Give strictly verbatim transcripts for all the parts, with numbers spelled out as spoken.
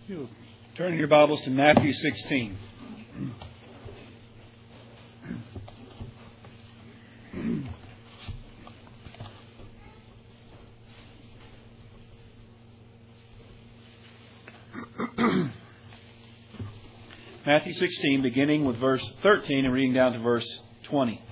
You'll turn your Bibles to Matthew sixteen. Matthew sixteen, beginning with verse thirteen and reading down to verse twenty.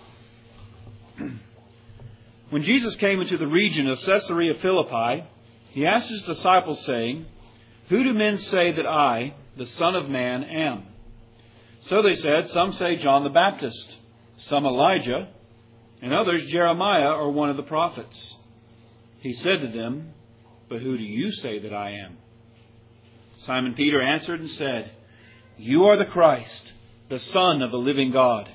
When Jesus came into the region of Caesarea Philippi, He asked His disciples, saying, "Who do men say that I, the Son of Man, am?" So they said, "Some say John the Baptist, some Elijah, and others Jeremiah or one of the prophets." He said to them, "But who do you say that I am?" Simon Peter answered and said, "You are the Christ, the Son of the living God."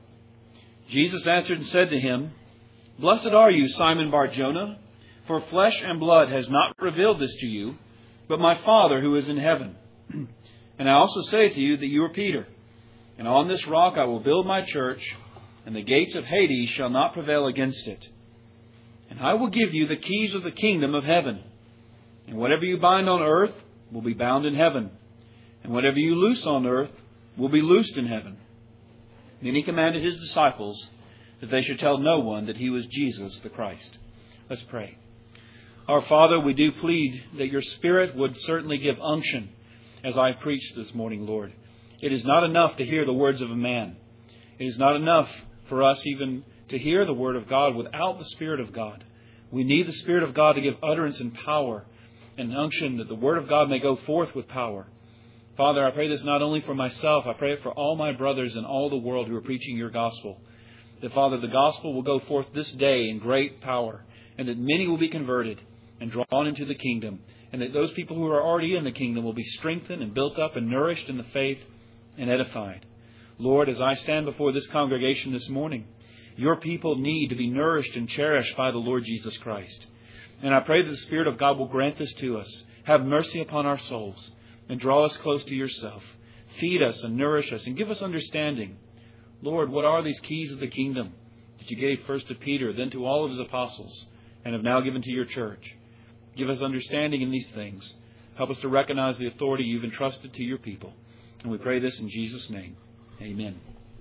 Jesus answered and said to him, "Blessed are you, Simon Bar-Jonah, for flesh and blood has not revealed this to you, but my Father who is in heaven. And I also say to you that you are Peter, and on this rock I will build my church, and the gates of Hades shall not prevail against it. And I will give you the keys of the kingdom of heaven. And whatever you bind on earth will be bound in heaven, and whatever you loose on earth will be loosed in heaven." Then He commanded His disciples that they should tell no one that He was Jesus the Christ. Let's pray. Our Father, we do plead that Your Spirit would certainly give unction as I preach this morning, Lord. It is not enough to hear the words of a man. It is not enough for us even to hear the Word of God without the Spirit of God. We need the Spirit of God to give utterance and power and unction that the Word of God may go forth with power. Father, I pray this not only for myself, I pray it for all my brothers in all the world who are preaching Your gospel. That, Father, the gospel will go forth this day in great power, and that many will be converted and drawn into the kingdom, and that those people who are already in the kingdom will be strengthened and built up and nourished in the faith and edified. Lord, as I stand before this congregation this morning, Your people need to be nourished and cherished by the Lord Jesus Christ. And I pray that the Spirit of God will grant this to us. Have mercy upon our souls and draw us close to Yourself. Feed us and nourish us and give us understanding. Lord, what are these keys of the kingdom that You gave first to Peter, then to all of His apostles, and have now given to Your church? Give us understanding in these things. Help us to recognize the authority You've entrusted to Your people. And we pray this in Jesus' name. Amen.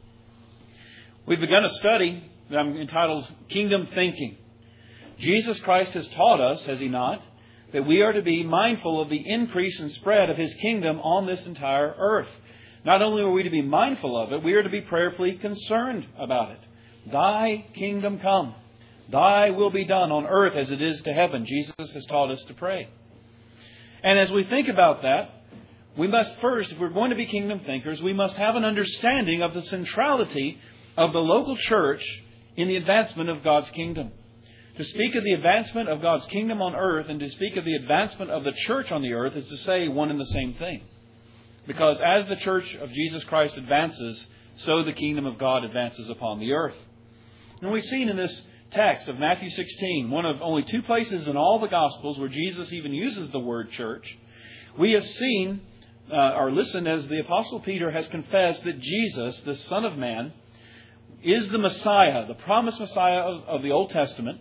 We've begun a study that I'm entitled Kingdom Thinking. Jesus Christ has taught us, has He not, that we are to be mindful of the increase and spread of His kingdom on this entire earth. Not only are we to be mindful of it, we are to be prayerfully concerned about it. Thy kingdom come. Thy will be done on earth as it is to heaven. Jesus has taught us to pray. And as we think about that, we must first, if we're going to be kingdom thinkers, we must have an understanding of the centrality of the local church in the advancement of God's kingdom. To speak of the advancement of God's kingdom on earth and to speak of the advancement of the church on the earth is to say one and the same thing. Because as the church of Jesus Christ advances, so the kingdom of God advances upon the earth. And we've seen in this text of Matthew sixteen, one of only two places in all the Gospels where Jesus even uses the word church, we have seen uh, or listened as the Apostle Peter has confessed that Jesus, the Son of Man, is the Messiah, the promised Messiah of, of the Old Testament,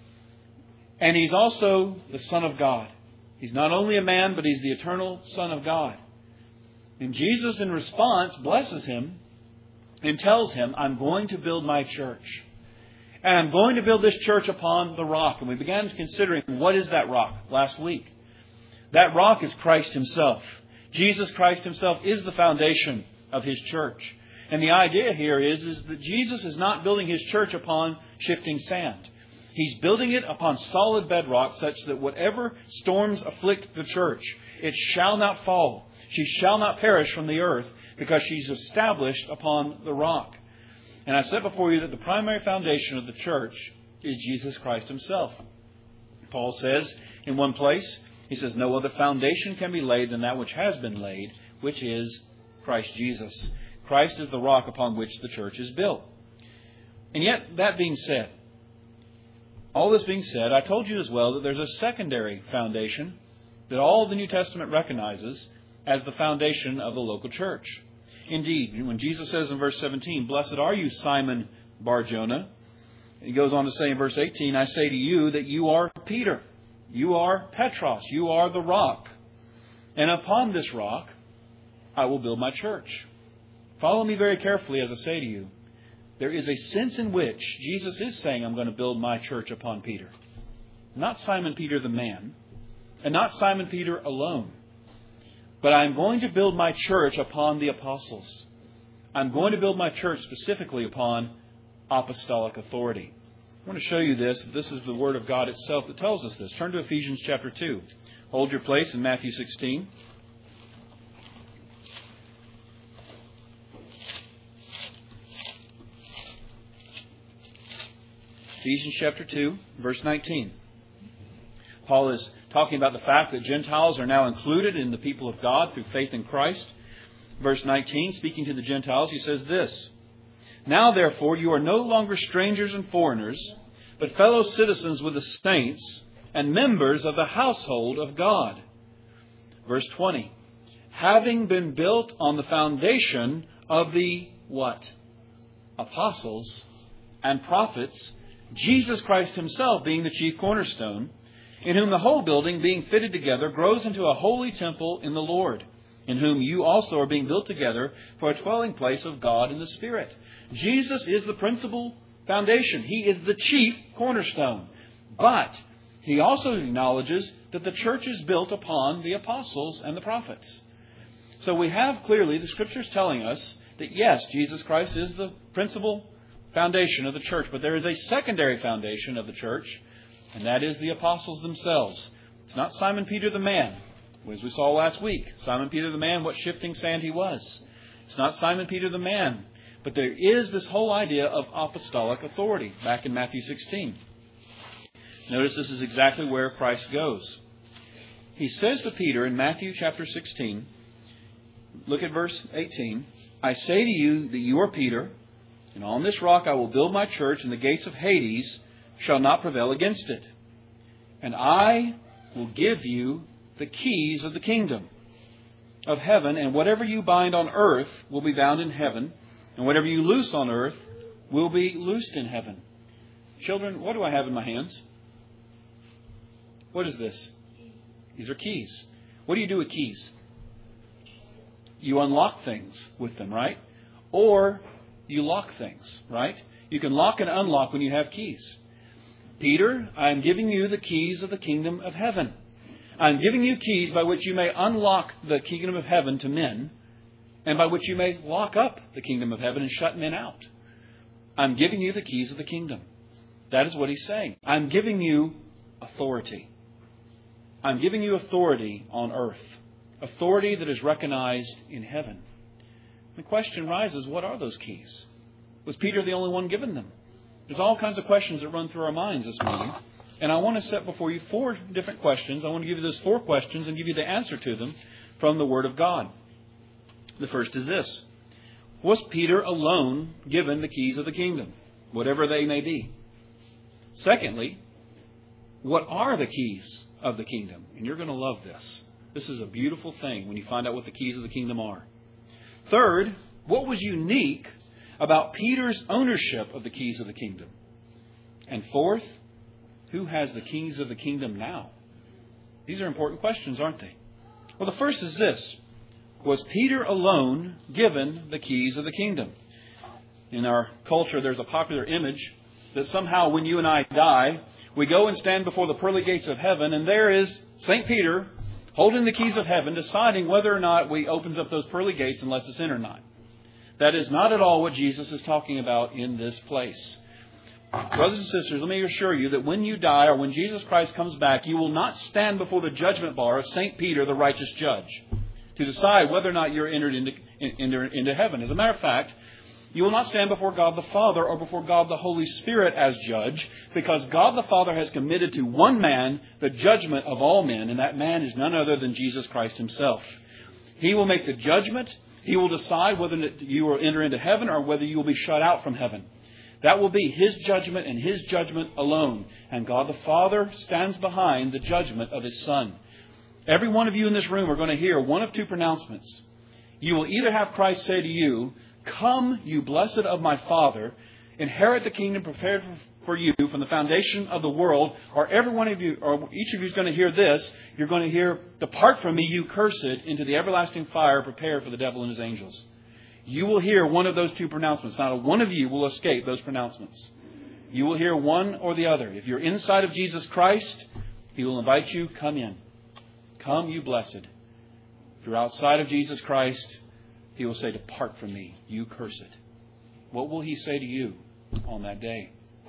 and He's also the Son of God. He's not only a man, but He's the eternal Son of God. And Jesus, in response, blesses him and tells him, "I'm going to build my church. And I'm going to build this church upon the rock." And we began considering, what is that rock last week? That rock is Christ Himself. Jesus Christ Himself is the foundation of His church. And the idea here is, is that Jesus is not building His church upon shifting sand. He's building it upon solid bedrock such that whatever storms afflict the church, it shall not fall. She shall not perish from the earth because she's established upon the rock. And I said before you that the primary foundation of the church is Jesus Christ Himself. Paul says in one place, he says, "No other foundation can be laid than that which has been laid, which is Christ Jesus." Christ is the rock upon which the church is built. And yet, that being said, all this being said, I told you as well that there's a secondary foundation that all the New Testament recognizes as the foundation of the local church. Indeed, when Jesus says in verse seventeen, "Blessed are you, Simon Bar-Jonah," he goes on to say in verse eighteen, "I say to you that you are Peter. You are Petros. You are the rock." And upon this rock I will build my church. Follow me very carefully as I say to you. There is a sense in which Jesus is saying, I'm going to build my church upon Peter. Not Simon Peter the man, and not Simon Peter alone. But I'm going to build my church upon the apostles. I'm going to build my church specifically upon apostolic authority. I want to show you this. This is the Word of God itself that tells us this. Turn to Ephesians chapter two. Hold your place in Matthew sixteen. Ephesians chapter two, verse nineteen. Paul is talking about the fact that Gentiles are now included in the people of God through faith in Christ. Verse nineteen, speaking to the Gentiles, he says this, Now therefore you are no longer strangers and foreigners, but fellow citizens with the saints and members of the household of God. Verse twenty, Having been built on the foundation of the what? Apostles and prophets, Jesus Christ himself being the chief cornerstone, in whom the whole building being fitted together grows into a holy temple in the Lord, in whom you also are being built together for a dwelling place of God in the Spirit. Jesus is the principal foundation. He is the chief cornerstone. But he also acknowledges that the church is built upon the apostles and the prophets. So we have clearly the Scriptures telling us that yes, Jesus Christ is the principal foundation of the church, but there is a secondary foundation of the church, and that is the apostles themselves. It's not Simon Peter the man, as we saw last week. Simon Peter the man, what shifting sand he was. It's not Simon Peter the man, but there is this whole idea of apostolic authority back in Matthew sixteen. Notice this is exactly where Christ goes. He says to Peter in Matthew chapter sixteen, look at verse eighteen, I say to you that you are Peter, and on this rock I will build my church, and the gates of Hades shall not prevail against it. And I will give you the keys of the kingdom of heaven, and whatever you bind on earth will be bound in heaven, and whatever you loose on earth will be loosed in heaven. Children, what do I have in my hands? What is this? These are keys. What do you do with keys? You unlock things with them, right? Or you lock things, right? You can lock and unlock when you have keys. Peter, I am giving you the keys of the kingdom of heaven. I am giving you keys by which you may unlock the kingdom of heaven to men, and by which you may lock up the kingdom of heaven and shut men out. I'm giving you the keys of the kingdom. That is what he's saying. I'm giving you authority. I'm giving you authority on earth. Authority that is recognized in heaven. The question rises, what are those keys? Was Peter the only one given them? There's all kinds of questions that run through our minds this morning. And I want to set before you four different questions. I want to give you those four questions and give you the answer to them from the Word of God. The first is this. Was Peter alone given the keys of the kingdom, whatever they may be? Secondly, what are the keys of the kingdom? And you're going to love this. This is a beautiful thing when you find out what the keys of the kingdom are. Third, what was unique about Peter's ownership of the keys of the kingdom? And fourth, who has the keys of the kingdom now? These are important questions, aren't they? Well, the first is this. Was Peter alone given the keys of the kingdom? In our culture, there's a popular image that somehow when you and I die, we go and stand before the pearly gates of heaven, and there is Saint Peter holding the keys of heaven, deciding whether or not we opens up those pearly gates and lets us in or not. That is not at all what Jesus is talking about in this place. Brothers and sisters, let me assure you that when you die or when Jesus Christ comes back, you will not stand before the judgment bar of Saint Peter, the righteous judge, to decide whether or not you're entered into, into, into heaven. As a matter of fact, you will not stand before God the Father or before God the Holy Spirit as judge, because God the Father has committed to one man the judgment of all men, and that man is none other than Jesus Christ himself. He will make the judgment. He will decide whether you will enter into heaven or whether you will be shut out from heaven. That will be His judgment and His judgment alone. And God the Father stands behind the judgment of His Son. Every one of you in this room are going to hear one of two pronouncements. You will either have Christ say to you, "Come, you blessed of my Father, inherit the kingdom prepared for you from the foundation of the world, or every one of you, or each of you is going to hear this, you're going to hear, depart from me, you cursed, into the everlasting fire prepared for the devil and his angels. You will hear one of those two pronouncements. Not one of you will escape those pronouncements. You will hear one or the other. If you're inside of Jesus Christ, He will invite you, come in. Come, you blessed. If you're outside of Jesus Christ, He will say, depart from me, you cursed. What will He say to you on that day?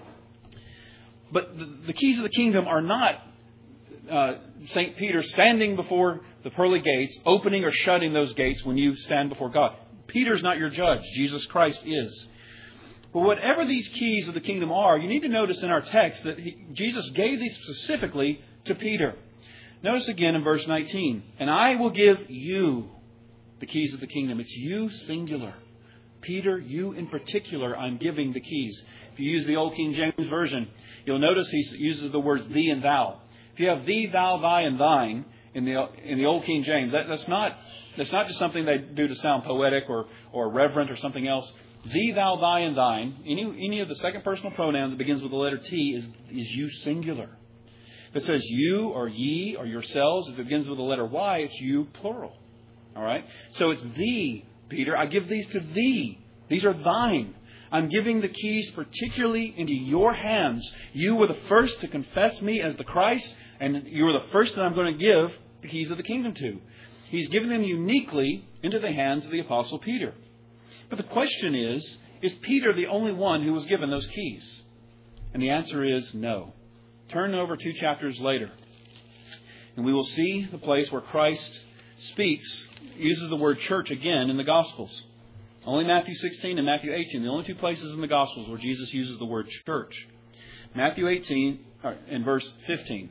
But the, the keys of the kingdom are not uh, Saint Peter standing before the pearly gates, opening or shutting those gates when you stand before God. Peter's not your judge. Jesus Christ is. But whatever these keys of the kingdom are, you need to notice in our text that he, Jesus gave these specifically to Peter. Notice again in verse nineteen, and I will give you the keys of the kingdom. It's you singular. Peter, you in particular, I'm giving the keys. If you use the Old King James Version, you'll notice he uses the words thee and thou. If you have thee, thou, thy, and thine in the in the Old King James, that, that's not that's not just something they do to sound poetic or, or reverent or something else. Thee, thou, thy, and thine, any any of the second personal pronoun that begins with the letter T is, is you singular. If it says you or ye or yourselves, if it begins with the letter Y, it's you plural. All right? So it's thee, Peter. I give these to thee. These are thine. I'm giving the keys particularly into your hands. You were the first to confess me as the Christ, and you were the first that I'm going to give the keys of the kingdom to. He's given them uniquely into the hands of the Apostle Peter. But the question is, is Peter the only one who was given those keys? And the answer is no. Turn over two chapters later, and we will see the place where Christ speaks, uses the word church again in the Gospels. Only Matthew sixteen and Matthew eighteen, the only two places in the Gospels where Jesus uses the word church. Matthew eighteen and verse fifteen.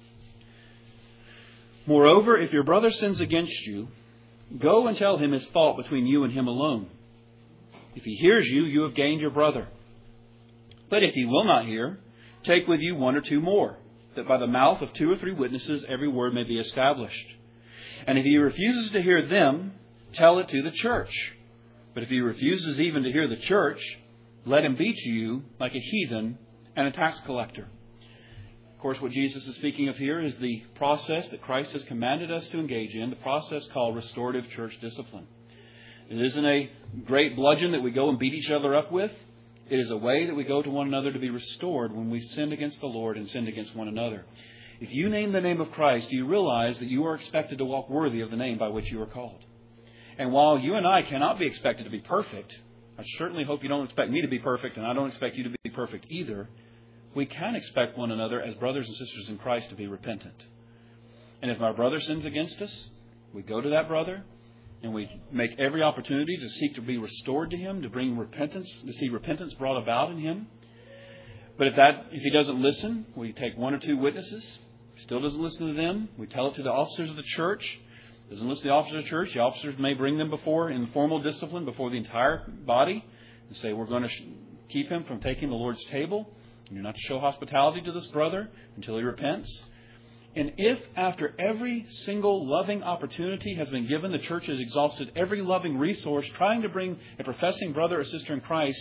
Moreover, if your brother sins against you, go and tell him his fault between you and him alone. If he hears you, you have gained your brother. But if he will not hear, take with you one or two more, that by the mouth of two or three witnesses every word may be established. And if he refuses to hear them, tell it to the church. But if he refuses even to hear the church, let him be to you like a heathen and a tax collector. Of course, what Jesus is speaking of here is the process that Christ has commanded us to engage in, the process called restorative church discipline. It isn't a great bludgeon that we go and beat each other up with. It is a way that we go to one another to be restored when we sinned against the Lord and sinned against one another. If you name the name of Christ, you realize that you are expected to walk worthy of the name by which you are called. And while you and I cannot be expected to be perfect, I certainly hope you don't expect me to be perfect, and I don't expect you to be perfect either. We can expect one another as brothers and sisters in Christ to be repentant. And if our brother sins against us, we go to that brother and we make every opportunity to seek to be restored to him, to bring repentance, to see repentance brought about in him. But if that, if he doesn't listen, we take one or two witnesses. Still doesn't listen to them. We tell it to the officers of the church. Doesn't listen to the officers of the church. The officers may bring them before in formal discipline before the entire body and say, we're going to keep him from taking the Lord's table. And you're not to show hospitality to this brother until he repents. And if after every single loving opportunity has been given, the church has exhausted every loving resource trying to bring a professing brother or sister in Christ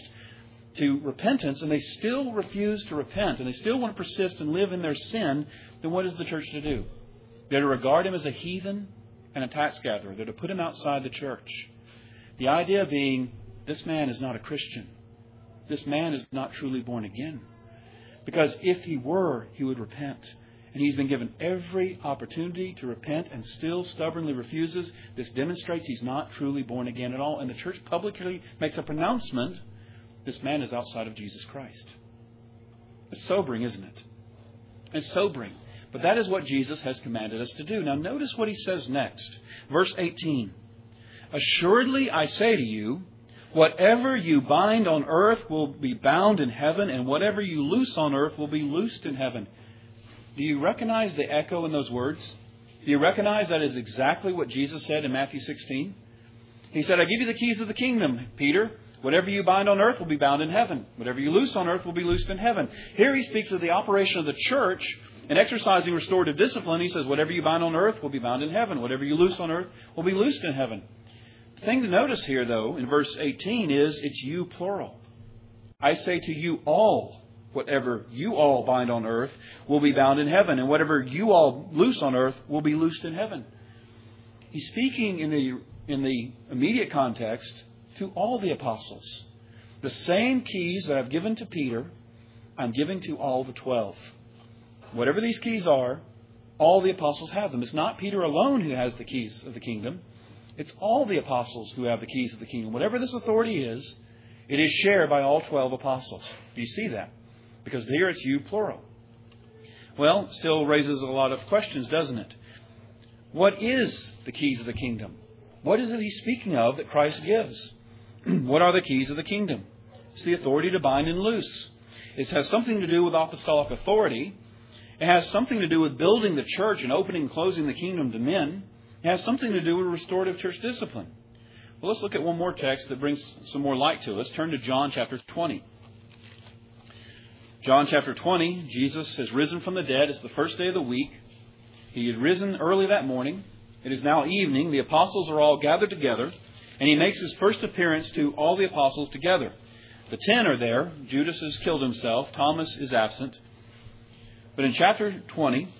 to repentance, and they still refuse to repent, and they still want to persist and live in their sin, then what is the church to do? They're to regard him as a heathen and a tax gatherer. They're to put him outside the church. The idea being, this man is not a Christian. This man is not truly born again. Because if he were, he would repent. And he's been given every opportunity to repent and still stubbornly refuses. This demonstrates he's not truly born again at all. And the church publicly makes a pronouncement, this man is outside of Jesus Christ. It's sobering, isn't it? It's sobering. But that is what Jesus has commanded us to do. Now notice what he says next. Verse eighteen. Assuredly I say to you, whatever you bind on earth will be bound in heaven, and whatever you loose on earth will be loosed in heaven. Do you recognize the echo in those words? Do you recognize that is exactly what Jesus said in Matthew sixteen? He said, I give you the keys of the kingdom, Peter. Whatever you bind on earth will be bound in heaven. Whatever you loose on earth will be loosed in heaven. Here he speaks of the operation of the church in exercising restorative discipline. He says, whatever you bind on earth will be bound in heaven. Whatever you loose on earth will be loosed in heaven. The thing to notice here, though, in verse eighteen is it's you plural. I say to you all Whatever you all bind on earth will be bound in heaven, and whatever you all loose on earth will be loosed in heaven. He's speaking in the, in the immediate context to all the apostles. The same keys that I've given to Peter, I'm giving to all the twelve. Whatever these keys are, all the apostles have them. It's not Peter alone who has the keys of the kingdom. It's all the apostles who have the keys of the kingdom. Whatever this authority is, it is shared by all twelve apostles. Do you see that? Because here it's you, plural. Well, still raises a lot of questions, doesn't it? What is the keys of the kingdom? What is it he's speaking of that Christ gives? What are the keys of the kingdom? It's the authority to bind and loose. It has something to do with apostolic authority. It has something to do with building the church and opening and closing the kingdom to men. It has something to do with restorative church discipline. Well, let's look at one more text that brings some more light to us. Turn to John chapter twenty. John chapter twenty, Jesus has risen from the dead. It's the first day of the week. He had risen early that morning. It is now evening. The apostles are all gathered together. And he makes his first appearance to all the apostles together. The ten are there. Judas has killed himself. Thomas is absent. But in chapter twenty,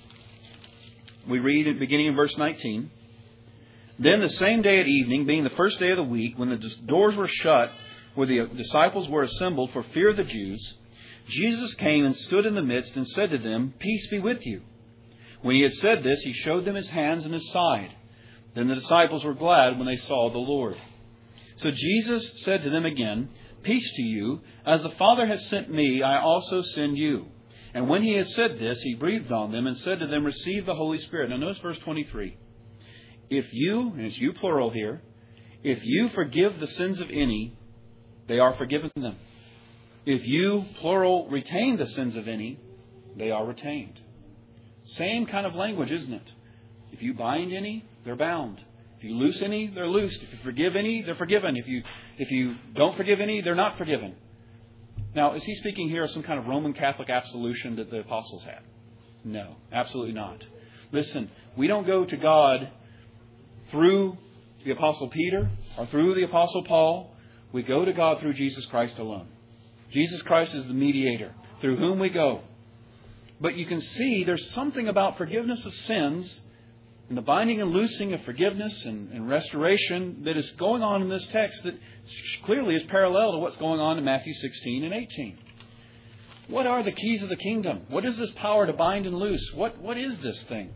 we read beginning in verse nineteen. Then the same day at evening, being the first day of the week, when the doors were shut, where the disciples were assembled for fear of the Jews, Jesus came and stood in the midst and said to them, "Peace be with you." When he had said this, he showed them his hands and his side. Then the disciples were glad when they saw the Lord. So Jesus said to them again, "Peace to you. As the Father has sent me, I also send you." And when he had said this, he breathed on them and said to them, "Receive the Holy Spirit." Now notice verse twenty-three. If you, and it's you plural here, if you forgive the sins of any, they are forgiven them. If you, plural, retain the sins of any, they are retained. Same kind of language, isn't it? If you bind any, they're bound. If you loose any, they're loosed. If you forgive any, they're forgiven. If you if you don't forgive any, they're not forgiven. Now, is he speaking here of some kind of Roman Catholic absolution that the apostles had? No, absolutely not. Listen, we don't go to God through the Apostle Peter or through the Apostle Paul. We go to God through Jesus Christ alone. Jesus Christ is the mediator through whom we go. But you can see there's something about forgiveness of sins and the binding and loosing of forgiveness and, and restoration that is going on in this text that clearly is parallel to what's going on in Matthew sixteen and eighteen. What are the keys of the kingdom? What is this power to bind and loose? What What is this thing?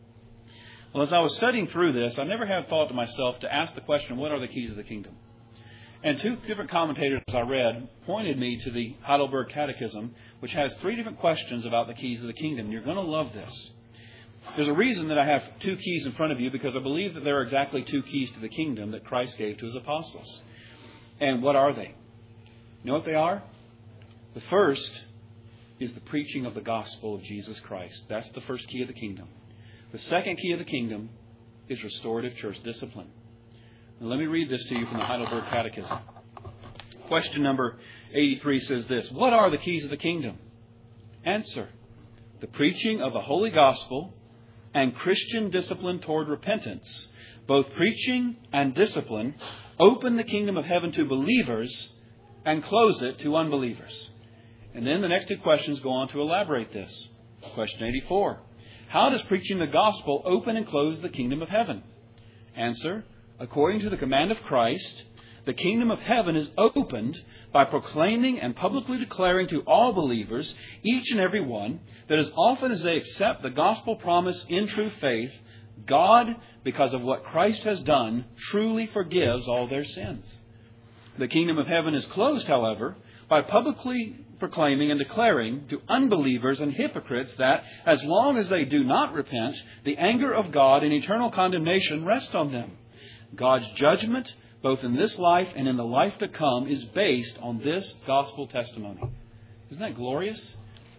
Well, as I was studying through this, I never had thought to myself to ask the question, what are the keys of the kingdom? And two different commentators I read pointed me to the Heidelberg Catechism, which has three different questions about the keys of the kingdom. You're going to love this. There's a reason that I have two keys in front of you, because I believe that there are exactly two keys to the kingdom that Christ gave to his apostles. And what are they? You know what they are? The first is the preaching of the gospel of Jesus Christ. That's the first key of the kingdom. The second key of the kingdom is restorative church discipline. Now, let me read this to you from the Heidelberg Catechism. Question number eighty-three says this: what are the keys of the kingdom? Answer: the preaching of the holy gospel and Christian discipline toward repentance. Both preaching and discipline open the kingdom of heaven to believers and close it to unbelievers. And then the next two questions go on to elaborate this. Question eighty-four. How does preaching the gospel open and close the kingdom of heaven? Answer: according to the command of Christ, the kingdom of heaven is opened by proclaiming and publicly declaring to all believers, each and every one, that as often as they accept the gospel promise in true faith, God, because of what Christ has done, truly forgives all their sins. The kingdom of heaven is closed, however, by publicly proclaiming and declaring to unbelievers and hypocrites that, as long as they do not repent, the anger of God and eternal condemnation rest on them. God's judgment, both in this life and in the life to come, is based on this gospel testimony. Isn't that glorious?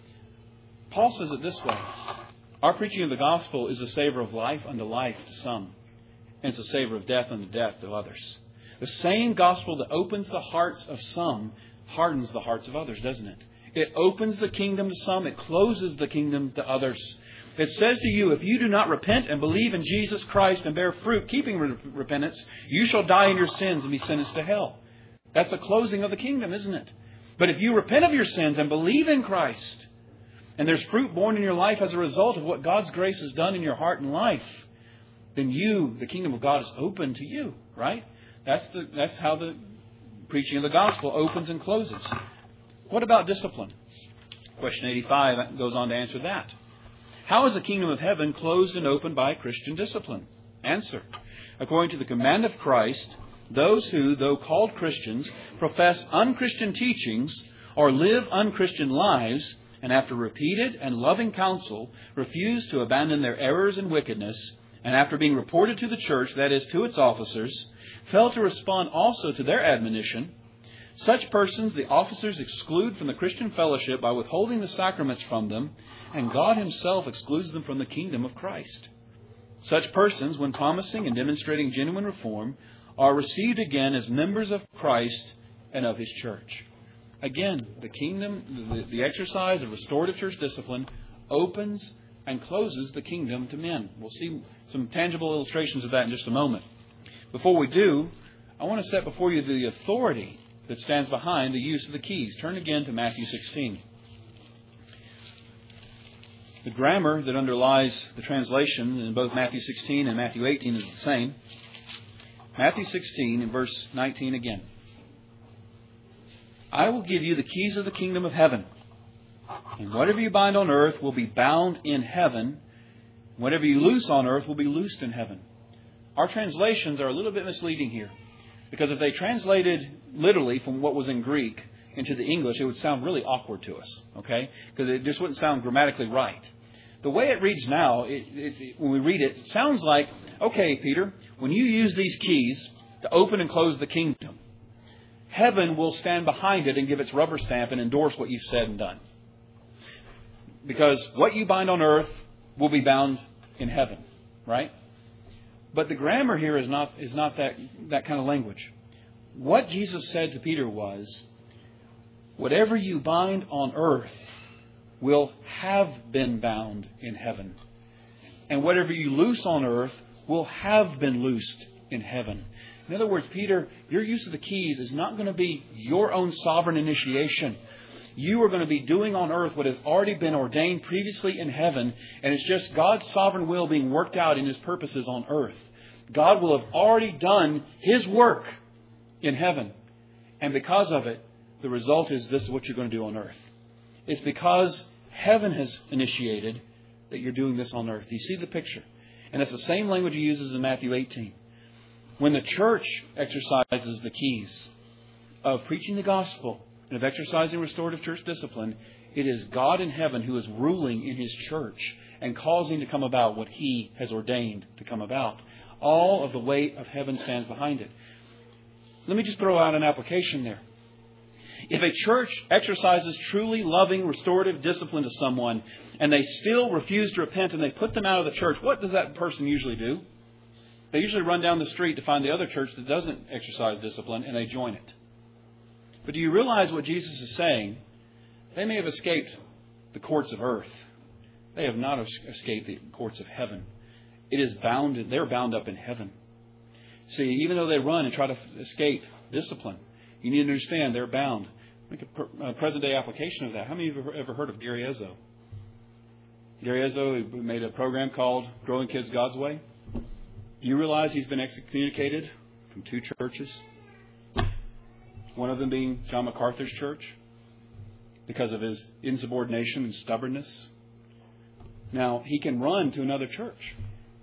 Paul says it this way: our preaching of the gospel is a savor of life unto life to some, and it's a savor of death unto death to others. The same gospel that opens the hearts of some hardens the hearts of others, doesn't it? It opens the kingdom to some, it closes the kingdom to others. It says to you, if you do not repent and believe in Jesus Christ and bear fruit, keeping re- repentance, you shall die in your sins and be sentenced to hell. That's the closing of the kingdom, isn't it? But if you repent of your sins and believe in Christ, and there's fruit born in your life as a result of what God's grace has done in your heart and life, then you, the kingdom of God, is open to you, right? That's the that's how the preaching of the gospel opens and closes. What about discipline? Question eighty-five goes on to answer that. How is the kingdom of heaven closed and opened by Christian discipline? Answer. According to the command of Christ, those who, though called Christians, profess unchristian teachings or live unchristian lives, and after repeated and loving counsel, refuse to abandon their errors and wickedness, and after being reported to the church, that is, to its officers, fail to respond also to their admonition, such persons the officers exclude from the Christian fellowship by withholding the sacraments from them, and God Himself excludes them from the kingdom of Christ. Such persons, when promising and demonstrating genuine reform, are received again as members of Christ and of His church. Again, the kingdom, the, the exercise of restorative church discipline opens and closes the kingdom to men. We'll see some tangible illustrations of that in just a moment. Before we do, I want to set before you the authority that stands behind the use of the keys. Turn again to Matthew sixteen. The grammar that underlies the translation in both Matthew sixteen and Matthew eighteen is the same. Matthew sixteen and verse nineteen again. I will give you the keys of the kingdom of heaven. And whatever you bind on earth will be bound in heaven. Whatever you loose on earth will be loosed in heaven. Our translations are a little bit misleading here. Because if they translated literally from what was in Greek into the English, it would sound really awkward to us. Okay? Because it just wouldn't sound grammatically right. The way it reads now, it, it, when we read it, it sounds like, okay, Peter, when you use these keys to open and close the kingdom, heaven will stand behind it and give its rubber stamp and endorse what you've said and done. Because what you bind on earth will be bound in heaven, right? But the grammar here is not is not that, that kind of language. What Jesus said to Peter was, whatever you bind on earth will have been bound in heaven. And whatever you loose on earth will have been loosed in heaven. In other words, Peter, your use of the keys is not going to be your own sovereign initiation. You are going to be doing on earth what has already been ordained previously in heaven, and it's just God's sovereign will being worked out in His purposes on earth. God will have already done His work in heaven. And because of it, the result is this is what you're going to do on earth. It's because heaven has initiated that you're doing this on earth. Do you see the picture? And it's the same language He uses in Matthew eighteen. When the church exercises the keys of preaching the gospel and of exercising restorative church discipline, it is God in heaven who is ruling in His church and causing to come about what He has ordained to come about. All of the weight of heaven stands behind it. Let me just throw out an application there. If a church exercises truly loving restorative discipline to someone and they still refuse to repent and they put them out of the church, what does that person usually do? They usually run down the street to find the other church that doesn't exercise discipline and they join it. But do you realize what Jesus is saying? They may have escaped the courts of earth. They have not escaped the courts of heaven. It is bound, they're bound up in heaven. See, even though they run and try to escape discipline, you need to understand they're bound. Make a present day application of that. How many of you have ever heard of Gary Ezzo? Gary Ezzo made a program called Growing Kids God's Way. Do you realize he's been excommunicated from two churches? One of them being John MacArthur's church because of his insubordination and stubbornness. Now, he can run to another church.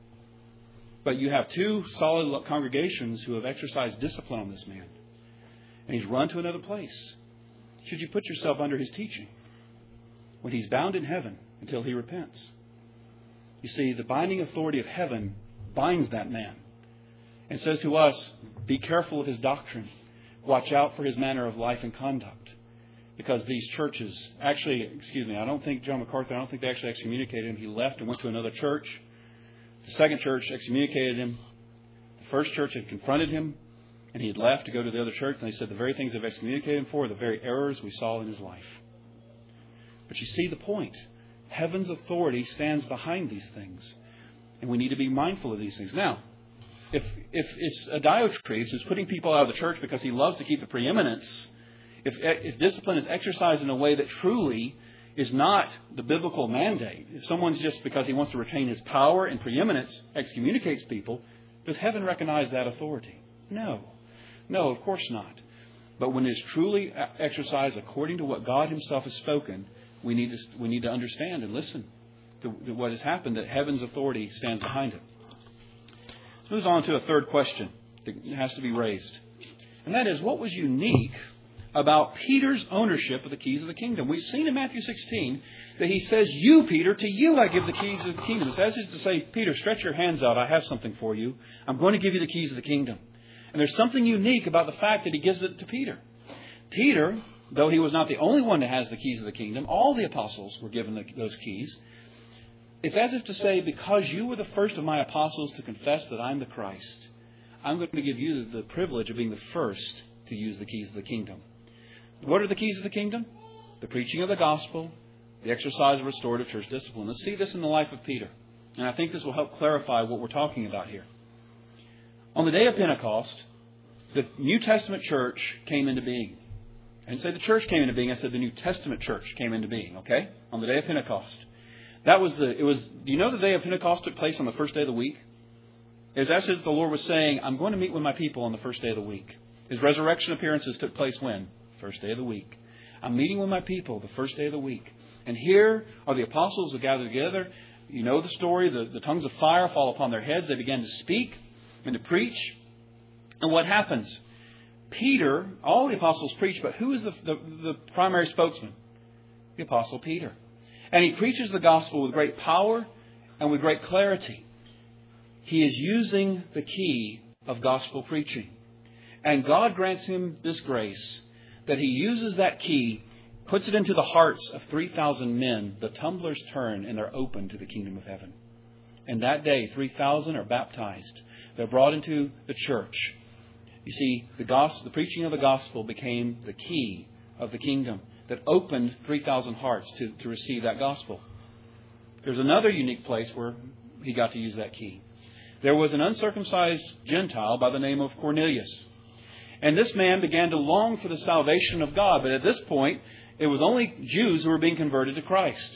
But you have two solid congregations who have exercised discipline on this man. And he's run to another place. Should you put yourself under his teaching when he's bound in heaven until he repents? You see, the binding authority of heaven binds that man and says to us, be careful of his doctrine. Watch out for his manner of life and conduct. Because these churches, actually, excuse me, I don't think John MacArthur, I don't think they actually excommunicated him. He left and went to another church. The second church excommunicated him. The first church had confronted him, and he had left to go to the other church. And they said the very things they've excommunicated him for are the very errors we saw in his life. But you see the point. Heaven's authority stands behind these things. And we need to be mindful of these things. Now, if if it's a Diotrephes who's putting people out of the church because he loves to keep the preeminence if, if discipline is exercised in a way that truly is not the biblical mandate, if someone's just because he wants to retain his power and preeminence excommunicates people, does heaven recognize that authority? No. No, of course not. But when it is truly exercised according to what God Himself has spoken, we need to, we need to understand and listen to, to what has happened, that heaven's authority stands behind it. Let's move on to a third question that has to be raised. And that is, what was unique about Peter's ownership of the keys of the kingdom? We've seen in Matthew sixteen that he says, you, Peter, to you I give the keys of the kingdom. It's as is to say, Peter, stretch your hands out. I have something for you. I'm going to give you the keys of the kingdom. And there's something unique about the fact that he gives it to Peter. Peter, though he was not the only one that has the keys of the kingdom, all the apostles were given the, those keys. It's as if to say, because you were the first of my apostles to confess that I'm the Christ, I'm going to give you the privilege of being the first to use the keys of the kingdom. What are the keys of the kingdom? The preaching of the gospel, the exercise of restorative church discipline. Let's see this in the life of Peter. And I think this will help clarify what we're talking about here. On the day of Pentecost, the New Testament church came into being. I didn't say the church came into being. I said the New Testament church came into being, okay? On the day of Pentecost. That was the, it was, do you know the day of Pentecost took place on the first day of the week? It was as if the Lord was saying, I'm going to meet with my people on the first day of the week. His resurrection appearances took place when? First day of the week. I'm meeting with my people the first day of the week. And here are the apostles who gathered together. You know the story. The, the tongues of fire fall upon their heads. They began to speak and to preach. And what happens? Peter, all the apostles preach, but who is the, the, the primary spokesman? The apostle Peter. And he preaches the gospel with great power and with great clarity. He is using the key of gospel preaching. And God grants him this grace that he uses that key, puts it into the hearts of three thousand men. The tumblers turn and they're open to the kingdom of heaven. And that day, three thousand are baptized. They're brought into the church. You see, the gospel, the preaching of the gospel became the key of the kingdom that opened three thousand hearts to, to receive that gospel. There's another unique place where he got to use that key. There was an uncircumcised Gentile by the name of Cornelius. And this man began to long for the salvation of God. But at this point, it was only Jews who were being converted to Christ.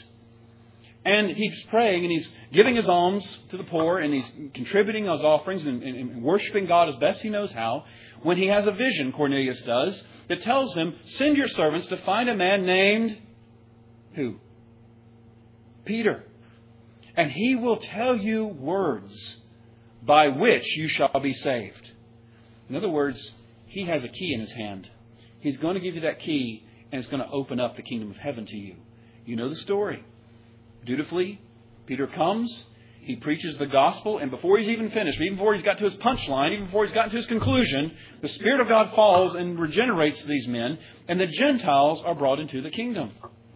And he's praying and he's giving his alms to the poor and he's contributing his offerings and, and, and worshiping God as best he knows how. When he has a vision, Cornelius does, that tells him, send your servants to find a man named who? Peter. And he will tell you words by which you shall be saved. In other words, he has a key in his hand. He's going to give you that key and it's going to open up the kingdom of heaven to you. You know the story. Dutifully, Peter comes, he preaches the gospel, and before he's even finished, even before he's got to his punchline, even before he's gotten to his conclusion, the Spirit of God falls and regenerates these men, and the Gentiles are brought into the kingdom.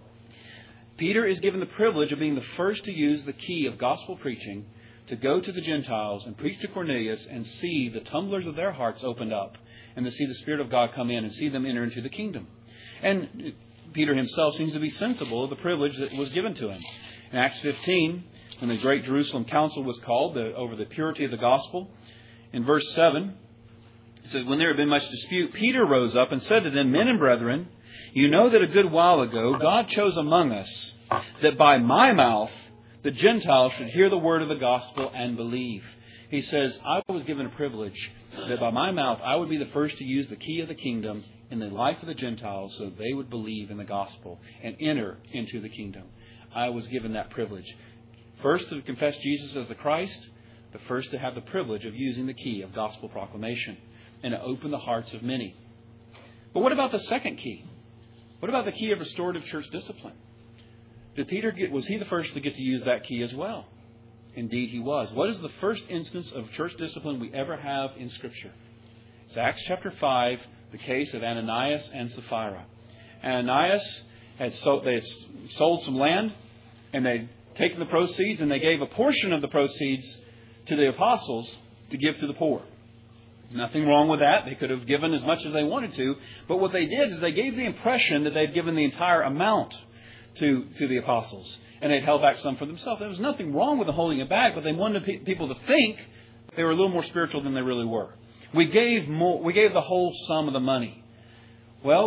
Peter is given the privilege of being the first to use the key of gospel preaching to go to the Gentiles and preach to Cornelius and see the tumblers of their hearts opened up and to see the Spirit of God come in and see them enter into the kingdom. And Peter himself seems to be sensible of the privilege that was given to him. In Acts fifteen, when the great Jerusalem council was called the, over the purity of the gospel, in verse seven, it says, when there had been much dispute, Peter rose up and said to them, men and brethren, you know that a good while ago God chose among us that by my mouth the Gentiles should hear the word of the gospel and believe. He says, I was given a privilege that by my mouth I would be the first to use the key of the kingdom in the life of the Gentiles so they would believe in the gospel and enter into the kingdom. I was given that privilege. First to confess Jesus as the Christ, the first to have the privilege of using the key of gospel proclamation and to open the hearts of many. But what about the second key? What about the key of restorative church discipline? Did Peter get, was he the first to get to use that key as well? Indeed, he was. What is the first instance of church discipline we ever have in Scripture? It's Acts chapter five, the case of Ananias and Sapphira. Ananias had sold, they had sold some land, and they'd taken the proceeds, and they gave a portion of the proceeds to the apostles to give to the poor. Nothing wrong with that. They could have given as much as they wanted to. But what they did is they gave the impression that they'd given the entire amount to, to the apostles. And they'd held back some for themselves. There was nothing wrong with them holding it back, but they wanted pe- people to think they were a little more spiritual than they really were. We gave more. We gave the whole sum of the money. Well,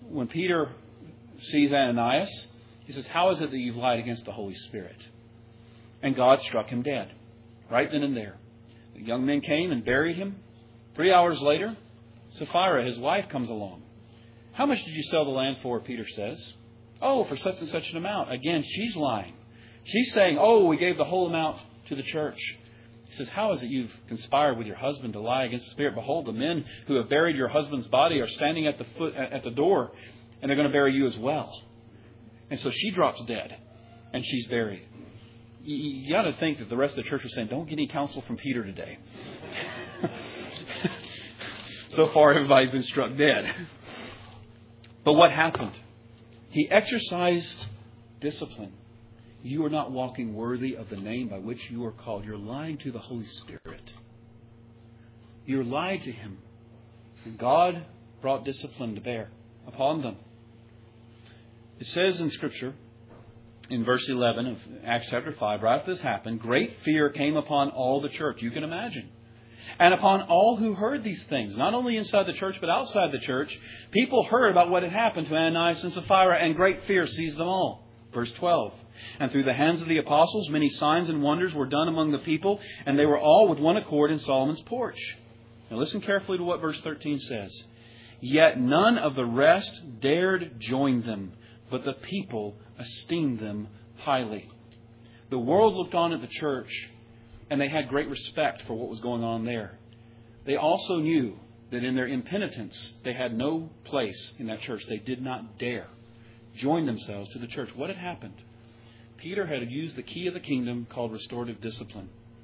when Peter sees Ananias, he says, "How is it that you've lied against the Holy Spirit?" And God struck him dead. Right then and there. The young men came and buried him. Three hours later, Sapphira, his wife, comes along. "How much did you sell the land for?" Peter says. "Oh, for such and such an amount." Again, she's lying. She's saying, "Oh, we gave the whole amount to the church." He says, "How is it you've conspired with your husband to lie against the Spirit? Behold, the men who have buried your husband's body are standing at the foot at the door, and they're going to bury you as well." And so she drops dead, and she's buried. You, you got to think that the rest of the church was saying, "Don't get any counsel from Peter today." So far, everybody's been struck dead. But what happened? He exercised discipline. You are not walking worthy of the name by which you are called. You're lying to the Holy Spirit. You're lying to Him. And God brought discipline to bear upon them. It says in Scripture, in verse eleven of Acts chapter five, right after this happened, great fear came upon all the church. You can imagine. And upon all who heard these things, not only inside the church but outside the church, people heard about what had happened to Ananias and Sapphira, and great fear seized them all. Verse twelve. And through the hands of the apostles, many signs and wonders were done among the people, and they were all with one accord in Solomon's porch. Now listen carefully to what verse thirteen says. Yet none of the rest dared join them, but the people esteemed them highly. The world looked on at the church, and they had great respect for what was going on there. They also knew that in their impenitence, they had no place in that church. They did not dare join themselves to the church. What had happened? Peter had used the key of the kingdom called restorative discipline.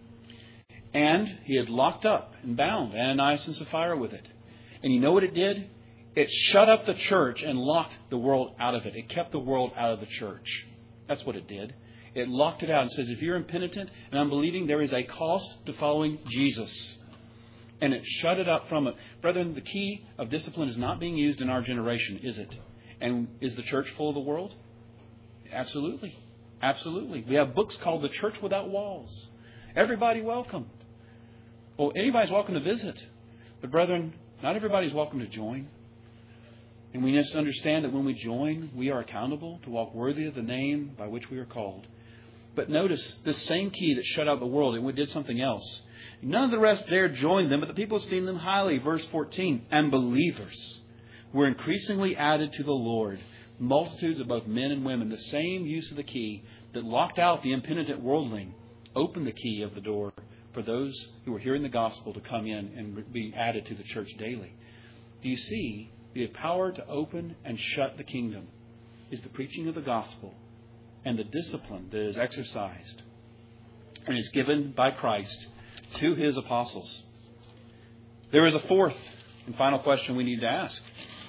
And he had locked up and bound Ananias and Sapphira with it. And you know what it did? It shut up the church and locked the world out of it. It kept the world out of the church. That's what it did. It locked it out and says, if you're impenitent and unbelieving, there is a cost to following Jesus. And it shut it up from it. Brethren, the key of discipline is not being used in our generation, is it? And is the church full of the world? Absolutely. Absolutely. We have books called The Church Without Walls. Everybody welcome. Well, anybody's welcome to visit. But brethren, not everybody's welcome to join. And we must understand that when we join, we are accountable to walk worthy of the name by which we are called. But notice, this same key that shut out the world, it did something else. None of the rest dared join them, but the people esteemed them highly. Verse fourteen, and believers were increasingly added to the Lord, multitudes of both men and women. The same use of the key that locked out the impenitent worldling opened the key of the door for those who were hearing the gospel to come in and be added to the church daily. Do you see the power to open and shut the kingdom is the preaching of the gospel and the discipline that is exercised and is given by Christ to His apostles. There is a fourth and final question we need to ask.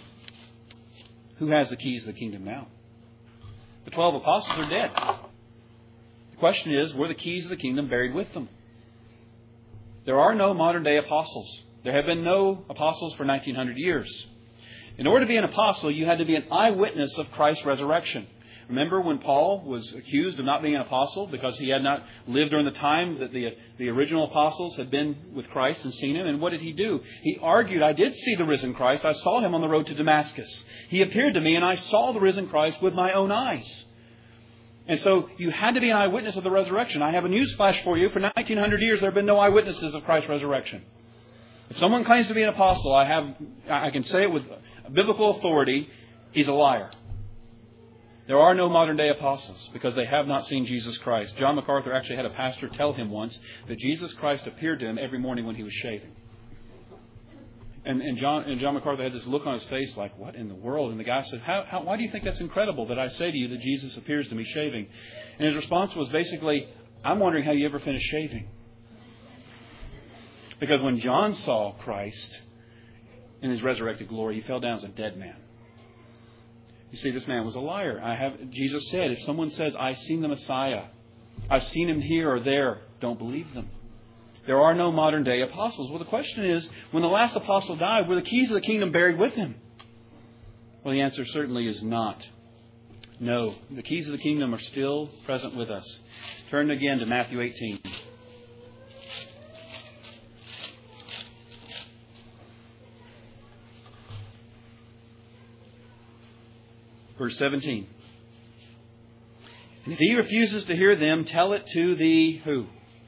Who has the keys of the kingdom now? The twelve apostles are dead. The question is, were the keys of the kingdom buried with them? There are no modern day apostles. There have been no apostles for nineteen hundred years. In order to be an apostle, you had to be an eyewitness of Christ's resurrection. Remember when Paul was accused of not being an apostle because he had not lived during the time that the, the original apostles had been with Christ and seen Him? And what did he do? He argued, I did see the risen Christ. I saw Him on the road to Damascus. He appeared to me and I saw the risen Christ with my own eyes. And so you had to be an eyewitness of the resurrection. I have a news flash for you. For nineteen hundred years, there have been no eyewitnesses of Christ's resurrection. If someone claims to be an apostle, I have, I can say it with biblical authority, he's a liar. There are no modern day apostles because they have not seen Jesus Christ. John MacArthur actually had a pastor tell him once that Jesus Christ appeared to him every morning when he was shaving. And, and, John, and John MacArthur had this look on his face like, what in the world? And the guy said, how, how, why do you think that's incredible that I say to you that Jesus appears to me shaving? And his response was basically, I'm wondering how you ever finish shaving. Because when John saw Christ in His resurrected glory, he fell down as a dead man. You see, this man was a liar. I have Jesus said, if someone says, I've seen the Messiah, I've seen Him here or there, don't believe them. There are no modern day apostles. Well, the question is, when the last apostle died, were the keys of the kingdom buried with him? Well, the answer certainly is not. No, the keys of the kingdom are still present with us. Turn again to Matthew eighteen. Verse seventeen. And if he refuses to hear them, tell it to the who?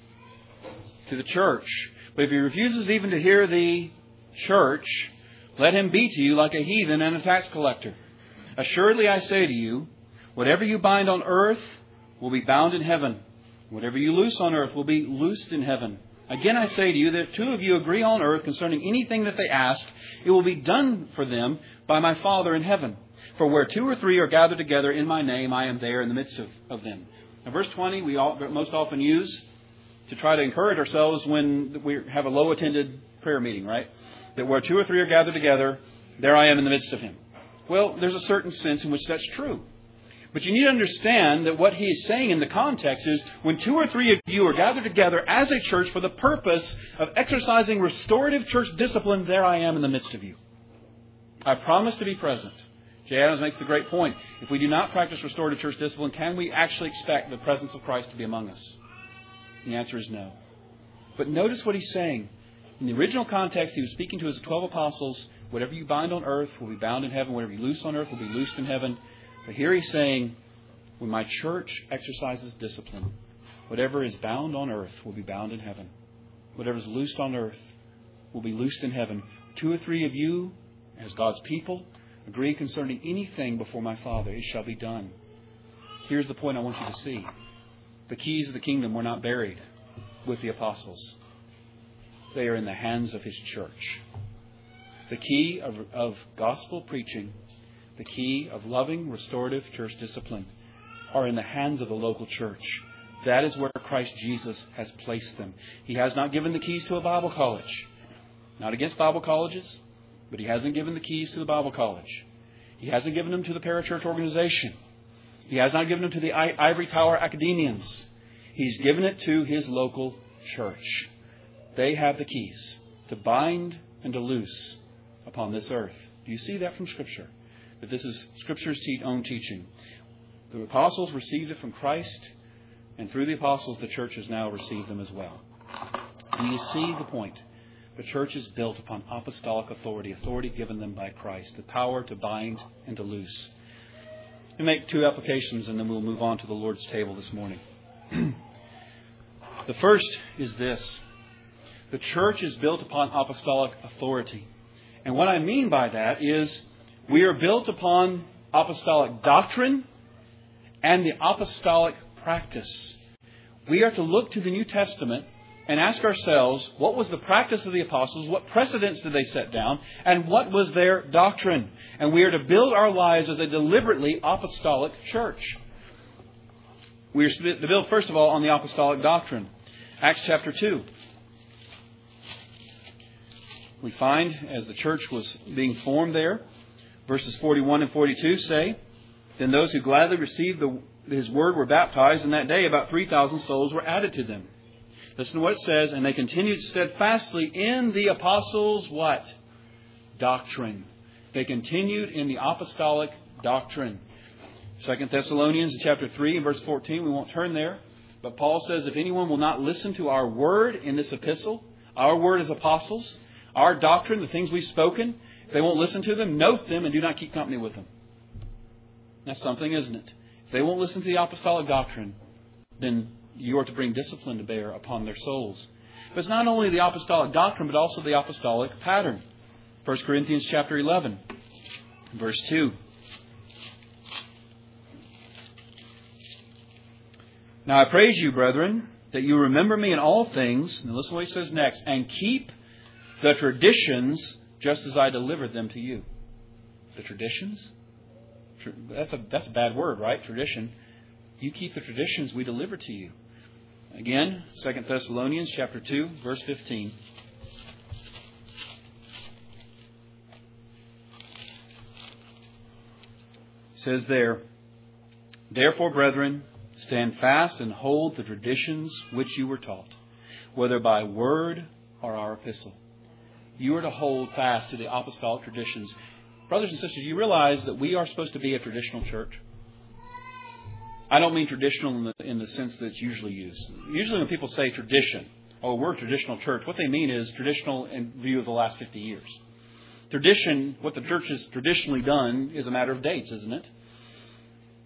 To the church. But if he refuses even to hear the church, let him be to you like a heathen and a tax collector. Assuredly I say to you, whatever you bind on earth will be bound in heaven. Whatever you loose on earth will be loosed in heaven. Again I say to you that if two of you agree on earth concerning anything that they ask, it will be done for them by my Father in heaven. For where two or three are gathered together in my name, I am there in the midst of, of them. Now, verse twenty we all, most often use to try to encourage ourselves when we have a low-attended prayer meeting, right? That where two or three are gathered together, there I am in the midst of him. Well, there's a certain sense in which that's true. But you need to understand that what he is saying in the context is when two or three of you are gathered together as a church for the purpose of exercising restorative church discipline, there I am in the midst of you. I promise to be present. Jay Adams makes the great point. If we do not practice restorative church discipline, can we actually expect the presence of Christ to be among us? The answer is no. But notice what he's saying. In the original context, he was speaking to his twelve apostles. Whatever you bind on earth will be bound in heaven. Whatever you loose on earth will be loosed in heaven. But here he's saying, when my church exercises discipline, whatever is bound on earth will be bound in heaven. Whatever is loosed on earth will be loosed in heaven. Two or three of you, as God's people, agree concerning anything before my Father, it shall be done. Here's the point I want you to see. The keys of the kingdom were not buried with the apostles. They are in the hands of his church. The key of, of gospel preaching, the key of loving, restorative church discipline are in the hands of the local church. That is where Christ Jesus has placed them. He has not given the keys to a Bible college. Not against Bible colleges, but he hasn't given the keys to the Bible college. He hasn't given them to the parachurch organization. He has not given them to the ivory tower academians. He's given it to his local church. They have the keys to bind and to loose upon this earth. Do you see that from Scripture? That this is Scripture's own teaching. The apostles received it from Christ, and through the apostles the church has now received them as well. And you see the point. The church is built upon apostolic authority, authority given them by Christ, the power to bind and to loose. We'll make two applications and then we'll move on to the Lord's table this morning. The first is this. The church is built upon apostolic authority. And what I mean by that is we are built upon apostolic doctrine and the apostolic practice. We are to look to the New Testament and ask ourselves, what was the practice of the apostles? What precedents did they set down? And what was their doctrine? And we are to build our lives as a deliberately apostolic church. We are to build, first of all, on the apostolic doctrine. Acts chapter two. We find, as the church was being formed there, verses forty-one and forty-two say, Then those who gladly received the, his word were baptized, and that day about three thousand souls were added to them. Listen to what it says, and they continued steadfastly in the apostles' what? Doctrine. They continued in the apostolic doctrine. Second Thessalonians chapter three and verse fourteen, we won't turn there. But Paul says, if anyone will not listen to our word in this epistle, our word as apostles, our doctrine, the things we've spoken, if they won't listen to them, note them and do not keep company with them. That's something, isn't it? If they won't listen to the apostolic doctrine, then you are to bring discipline to bear upon their souls. But it's not only the apostolic doctrine, but also the apostolic pattern. First Corinthians chapter eleven, verse two. Now I praise you, brethren, that you remember me in all things, and listen to what he says next, and keep the traditions just as I delivered them to you. The traditions? That's a, that's a bad word, right? Tradition. You keep the traditions we deliver to you. Again, Second Thessalonians chapter two, verse fifteen. It says there, Therefore, brethren, stand fast and hold the traditions which you were taught, whether by word or our epistle. You are to hold fast to the apostolic traditions. Brothers and sisters, you realize that we are supposed to be a traditional church? I don't mean traditional in the, in the sense that it's usually used. Usually when people say tradition, oh, we're a traditional church, what they mean is traditional in view of the last fifty years. Tradition, what the church has traditionally done, is a matter of dates, isn't it?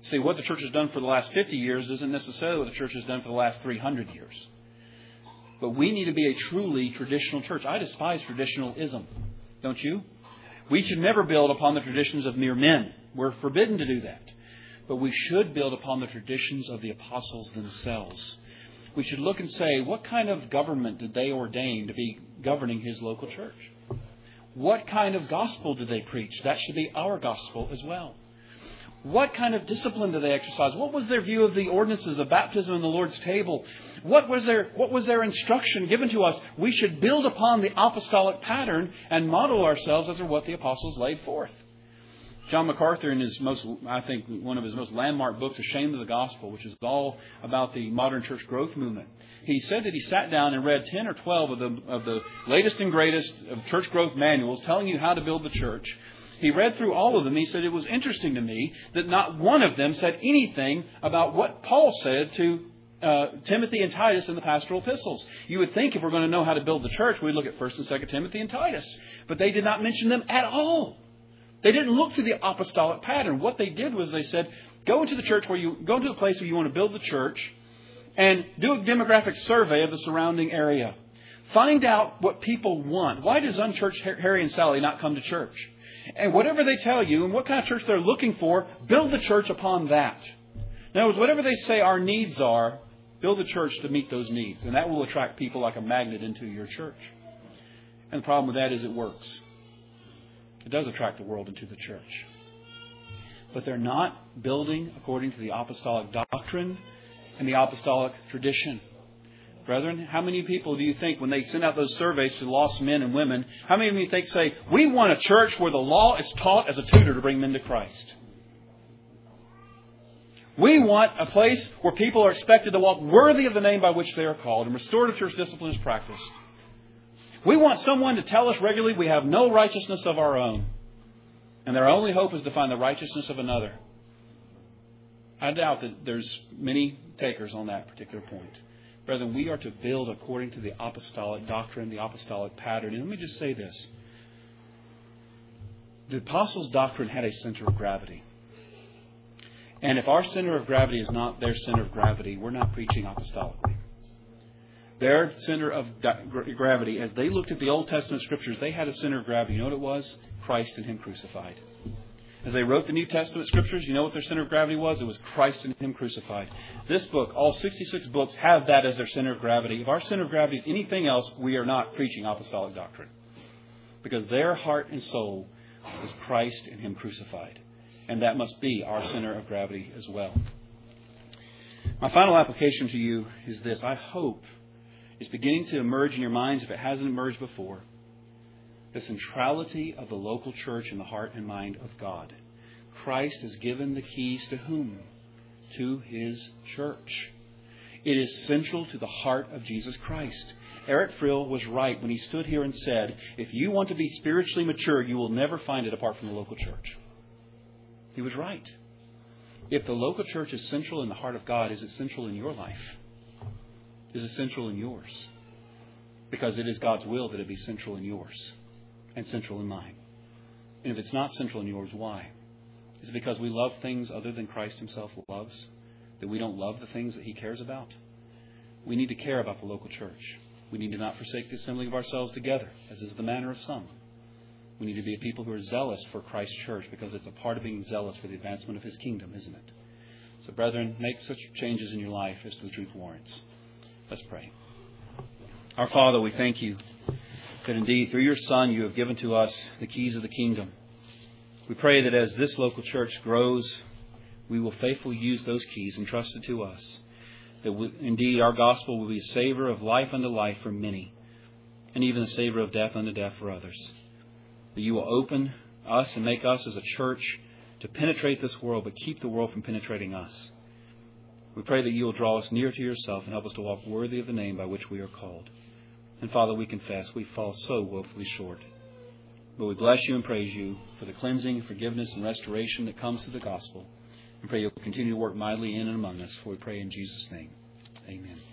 See, what the church has done for the last fifty years isn't necessarily what the church has done for the last three hundred years. But we need to be a truly traditional church. I despise traditionalism, don't you? We should never build upon the traditions of mere men. We're forbidden to do that. But we should build upon the traditions of the apostles themselves. We should look and say, what kind of government did they ordain to be governing His local church? What kind of gospel did they preach? That should be our gospel as well. What kind of discipline did they exercise? What was their view of the ordinances of baptism and the Lord's table? What was their, what was their instruction given to us? We should build upon the apostolic pattern and model ourselves as what the apostles laid forth. John MacArthur, in his most, I think, one of his most landmark books, Ashamed of the Gospel, which is all about the modern church growth movement, he said that he sat down and read ten or twelve of the, of the latest and greatest of church growth manuals telling you how to build the church. He read through all of them. He said it was interesting to me that not one of them said anything about what Paul said to uh, Timothy and Titus in the pastoral epistles. You would think if we're going to know how to build the church, we'd look at First and Second Timothy and Titus. But they did not mention them at all. They didn't look to the apostolic pattern. What they did was they said, go into the church where you go to the place where you want to build the church and do a demographic survey of the surrounding area. Find out what people want. Why does unchurched Harry and Sally not come to church? And whatever they tell you and what kind of church they're looking for, build the church upon that. In other words, whatever they say our needs are, build the church to meet those needs. And that will attract people like a magnet into your church. And the problem with that is it works. It does attract the world into the church. But they're not building according to the apostolic doctrine and the apostolic tradition. Brethren, how many people do you think when they send out those surveys to lost men and women, how many of you think say, we want a church where the law is taught as a tutor to bring men to Christ? We want a place where people are expected to walk worthy of the name by which they are called and restorative church discipline is practiced. We want someone to tell us regularly we have no righteousness of our own. And their only hope is to find the righteousness of another. I doubt that there's many takers on that particular point. Brethren, we are to build according to the apostolic doctrine, the apostolic pattern. And let me just say this. The apostles' doctrine had a center of gravity. And if our center of gravity is not their center of gravity, we're not preaching apostolically. Their center of gravity, as they looked at the Old Testament Scriptures, they had a center of gravity. You know what it was? Christ and Him crucified. As they wrote the New Testament Scriptures, you know what their center of gravity was? It was Christ and Him crucified. This book, all sixty-six books, have that as their center of gravity. If our center of gravity is anything else, we are not preaching apostolic doctrine. Because their heart and soul is Christ and Him crucified. And that must be our center of gravity as well. My final application to you is this. I hope it's beginning to emerge in your minds, if it hasn't emerged before, the centrality of the local church in the heart and mind of God. Christ has given the keys to whom? To His church. It is central to the heart of Jesus Christ. Eric Frill was right when he stood here and said, if you want to be spiritually mature, you will never find it apart from the local church. He was right. If the local church is central in the heart of God, is it central in your life? Is it central in yours? Because it is God's will that it be central in yours and central in mine. And if it's not central in yours, why? Is it because we love things other than Christ Himself loves? That we don't love the things that He cares about? We need to care about the local church. We need to not forsake the assembling of ourselves together, as is the manner of some. We need to be a people who are zealous for Christ's church, because it's a part of being zealous for the advancement of His kingdom, isn't it? So, brethren, make such changes in your life as the truth warrants. Let's pray. Our Father, we thank You that indeed through Your Son You have given to us the keys of the kingdom. We pray that as this local church grows, we will faithfully use those keys entrusted to us. That we, indeed our gospel will be a savor of life unto life for many, and even a savor of death unto death for others. That You will open us and make us as a church to penetrate this world, but keep the world from penetrating us. We pray that You will draw us near to Yourself and help us to walk worthy of the name by which we are called. And Father, we confess we fall so woefully short. But we bless You and praise You for the cleansing, forgiveness, and restoration that comes through the gospel. And pray You'll continue to work mightily in and among us. For we pray in Jesus' name. Amen.